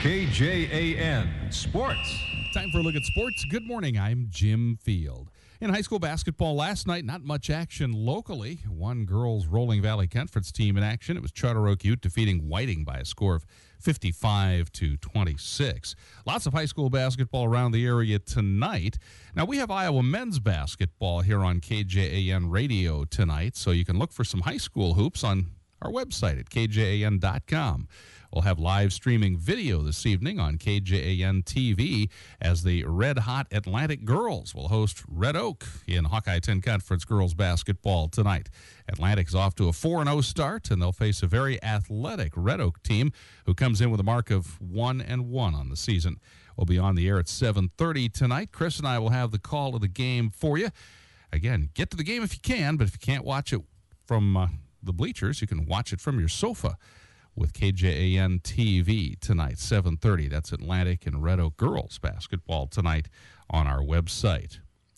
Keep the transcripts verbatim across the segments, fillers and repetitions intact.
K J A N Sports. Time for a look at sports. Good morning. I'm Jim Field. In high school basketball last night, not much action locally. One girls Rolling Valley Conference team in action. It was Charter Oak Ute defeating Whiting by a score of fifty-five to twenty-six. Lots of high school basketball around the area tonight. Now, we have Iowa men's basketball here on K J A N Radio tonight, so you can look for some high school hoops on our website at K J A N dot com. We'll have live streaming video this evening on K J A N T V as the Red Hot Atlantic Girls will host Red Oak in Hawkeye ten Conference girls basketball tonight. Atlantic's off to a four and oh start, and they'll face a very athletic Red Oak team who comes in with a mark of one and one on the season. We'll be on the air at seven thirty tonight. Chris and I will have the call of the game for you. Again, get to the game if you can, but if you can't watch it from uh, the bleachers, you can watch it from your sofa with K J A N T V tonight, seven thirty. That's Atlantic and Red Oak girls basketball tonight on our website.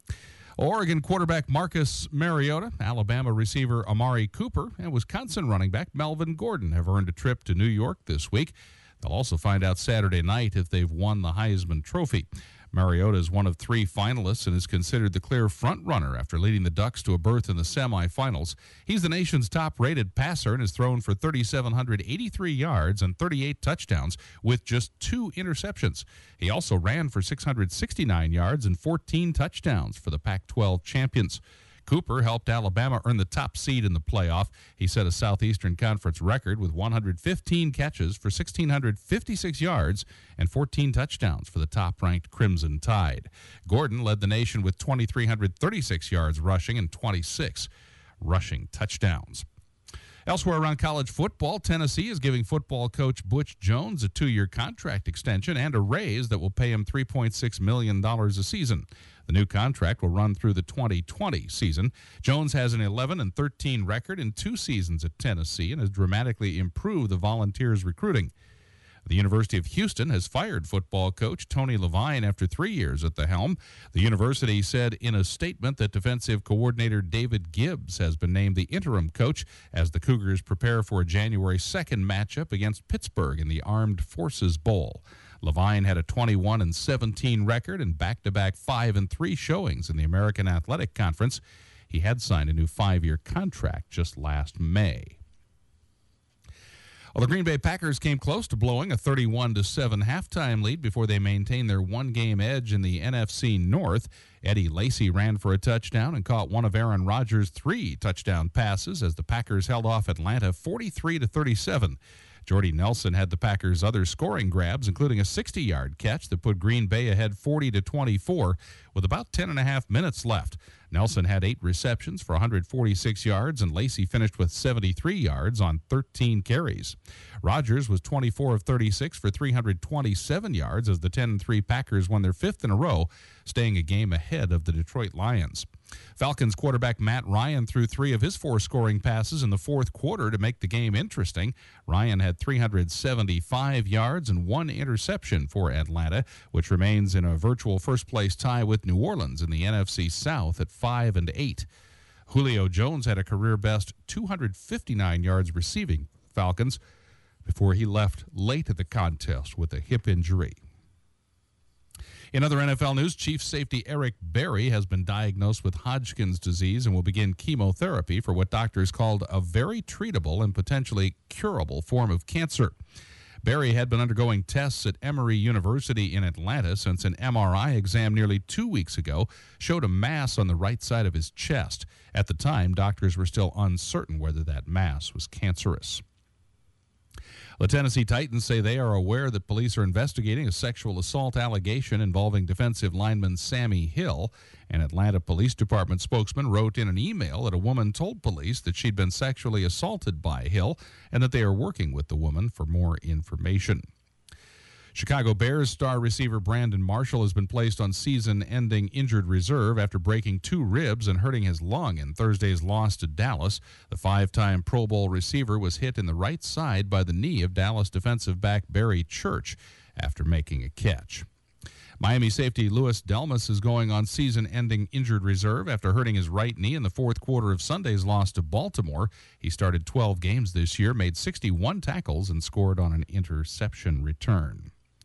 Oregon quarterback Marcus Mariota, Alabama receiver Amari Cooper, and Wisconsin running back Melvin Gordon have earned a trip to New York this week. They'll also find out Saturday night if they've won the Heisman Trophy. Mariota is one of three finalists and is considered the clear front-runner after leading the Ducks to a berth in the semifinals. He's the nation's top-rated passer and has thrown for three thousand seven hundred eighty-three yards and thirty-eight touchdowns with just two interceptions. He also ran for six hundred sixty-nine yards and fourteen touchdowns for the Pac twelve champions. Cooper helped Alabama earn the top seed in the playoff. He set a Southeastern Conference record with one hundred fifteen catches for one thousand six hundred fifty-six yards and fourteen touchdowns for the top-ranked Crimson Tide. Gordon led the nation with two thousand three hundred thirty-six yards rushing and twenty-six rushing touchdowns. Elsewhere around college football, Tennessee is giving football coach Butch Jones a two-year contract extension and a raise that will pay him three point six million dollars a season. The new contract will run through the twenty twenty season. Jones has an eleven and thirteen record in two seasons at Tennessee and has dramatically improved the Volunteers' recruiting. The University of Houston has fired football coach Tony Levine after three years at the helm. The university said in a statement that defensive coordinator David Gibbs has been named the interim coach as the Cougars prepare for a January second matchup against Pittsburgh in the Armed Forces Bowl. Levine had a twenty-one and seventeen record and back-to-back five and three showings in the American Athletic Conference. He had signed a new five-year contract just last May. Well, the Green Bay Packers came close to blowing a thirty-one to seven halftime lead before they maintained their one-game edge in the N F C North. Eddie Lacy ran for a touchdown and caught one of Aaron Rodgers' three touchdown passes as the Packers held off Atlanta forty-three to thirty-seven. Jordy Nelson had the Packers' other scoring grabs, including a sixty-yard catch that put Green Bay ahead forty to twenty-four with about ten and a half minutes left. Nelson had eight receptions for one hundred forty-six yards, and Lacy finished with seventy-three yards on thirteen carries. Rodgers was twenty-four of thirty-six for three hundred twenty-seven yards as the ten and three Packers won their fifth in a row, staying a game ahead of the Detroit Lions. Falcons quarterback Matt Ryan threw three of his four scoring passes in the fourth quarter to make the game interesting. Ryan had three hundred seventy-five yards and one interception for Atlanta, which remains in a virtual first-place tie with New Orleans in the N F C South at five and eight. Julio Jones had a career-best two hundred fifty-nine yards receiving Falcons before he left late in the contest with a hip injury. In other N F L news, Chiefs safety Eric Berry has been diagnosed with Hodgkin's disease and will begin chemotherapy for what doctors called a very treatable and potentially curable form of cancer. Berry had been undergoing tests at Emory University in Atlanta since an M R I exam nearly two weeks ago showed a mass on the right side of his chest. At the time, doctors were still uncertain whether that mass was cancerous. The Tennessee Titans say they are aware that police are investigating a sexual assault allegation involving defensive lineman Sammy Hill. An Atlanta Police Department spokesman wrote in an email that a woman told police that she'd been sexually assaulted by Hill and that they are working with the woman for more information. Chicago Bears star receiver Brandon Marshall has been placed on season-ending injured reserve after breaking two ribs and hurting his lung in Thursday's loss to Dallas. The five-time Pro Bowl receiver was hit in the right side by the knee of Dallas defensive back Barry Church after making a catch. Miami safety Louis Delmas is going on season-ending injured reserve after hurting his right knee in the fourth quarter of Sunday's loss to Baltimore. He started twelve games this year, made sixty-one tackles, and scored on an interception return.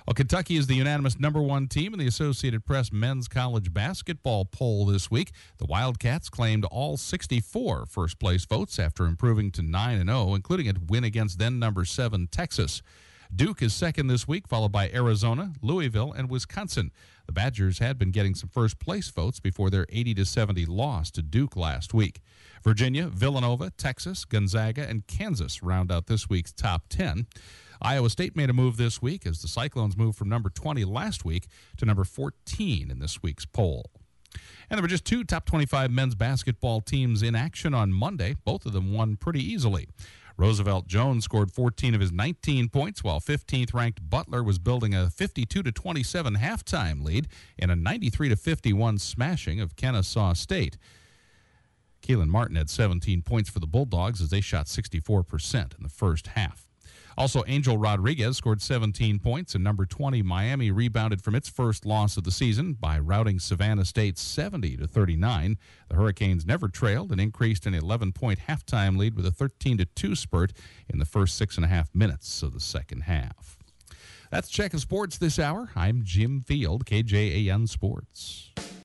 Well, Kentucky is the unanimous number one team in the Associated Press men's college basketball poll this week. The Wildcats claimed all sixty-four first-place votes after improving to nine and oh, including a win against then number seven Texas. Duke is second this week, followed by Arizona, Louisville, and Wisconsin. The Badgers had been getting some first-place votes before their eighty to seventy loss to Duke last week. Virginia, Villanova, Texas, Gonzaga, and Kansas round out this week's top ten. Iowa State made a move this week as the Cyclones moved from number twenty last week to number fourteen in this week's poll. And there were just two top twenty-five men's basketball teams in action on Monday. Both of them won pretty easily. Roosevelt Jones scored fourteen of his nineteen points, while fifteenth-ranked Butler was building a fifty-two to twenty-seven halftime lead in a ninety-three to fifty-one smashing of Kennesaw State. Keelan Martin had seventeen points for the Bulldogs as they shot sixty-four percent in the first half. Also, Angel Rodriguez scored seventeen points, and number twenty Miami rebounded from its first loss of the season by routing Savannah State seventy to thirty-nine. The Hurricanes never trailed and increased an eleven-point halftime lead with a thirteen to two spurt in the first six and a half minutes of the second half. That's Checkin' Sports this hour. I'm Jim Field, K J A N Sports.